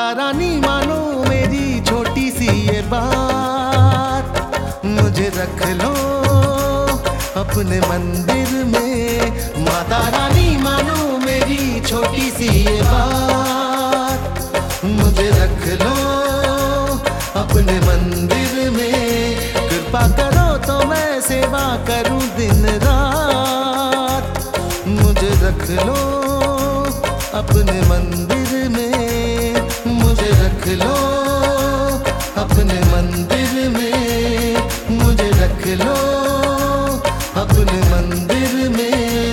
रानी मानो मेरी छोटी सी ये बात, मुझे रख लो अपने मंदिर में। माता रानी मानो मेरी छोटी सी ये बात, मुझे रख लो अपने मंदिर में। कृपा करो तो मैं सेवा करूं दिन रात, मुझे रख लो अपने मंदिर में। मुझे रख लो अपने मंदिर में, मुझे रख लो अपने मंदिर में।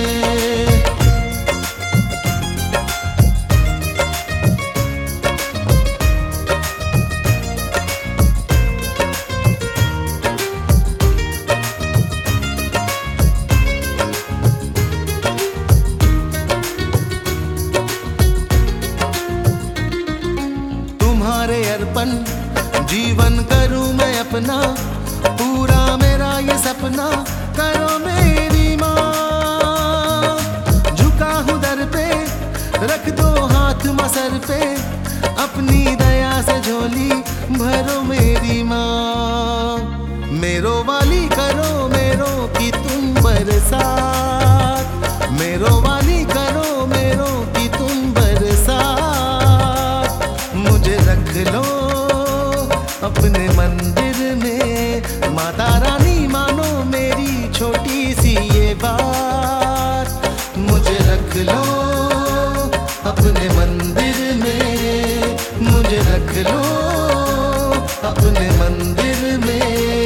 तुम्हारे अर्पण जीवन करूं मैं अपना, पूरा मेरा ये सपना करो मेरी माँ। झुका हूँ दर पे, रख दो हाथ मसर पे, अपनी दया से झोली भरो मेरी माँ। मेरो वाली करो मेरो की तुम बरसात, मेरो वाली करो मेरो की तुम बरसात। मुझे रख लो अपने मंदिर में। माता रानी मानो मेरी छोटी सी ये बात, मुझे रख लो अपने मंदिर में। मुझे रख लो अपने मंदिर में।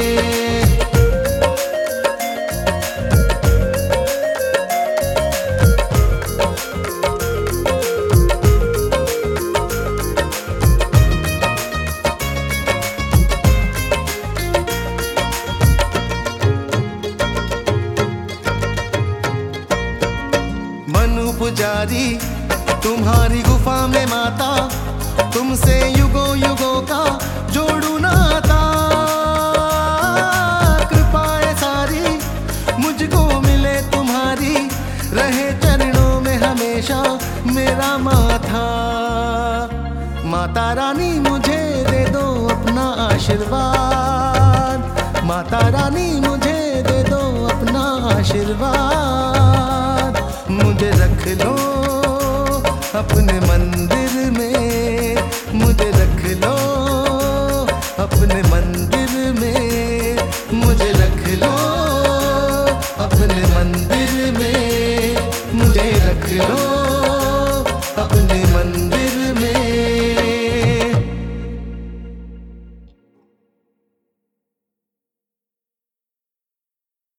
मनु पुजारी तुम्हारी गुफा में माता, तुमसे युगों युगों का जोड़ू नाता। कृपाएं सारी मुझको मिले तुम्हारी, रहे चरणों में हमेशा मेरा माथा। माता रानी मुझे दे दो अपना आशीर्वाद, माता रानी मुझे दे दो अपना आशीर्वाद। मुझे रख लो अपने मंदिर में, मुझे रख लो अपने मंदिर में। मुझे रख लो अपने मंदिर में, मुझे रख लो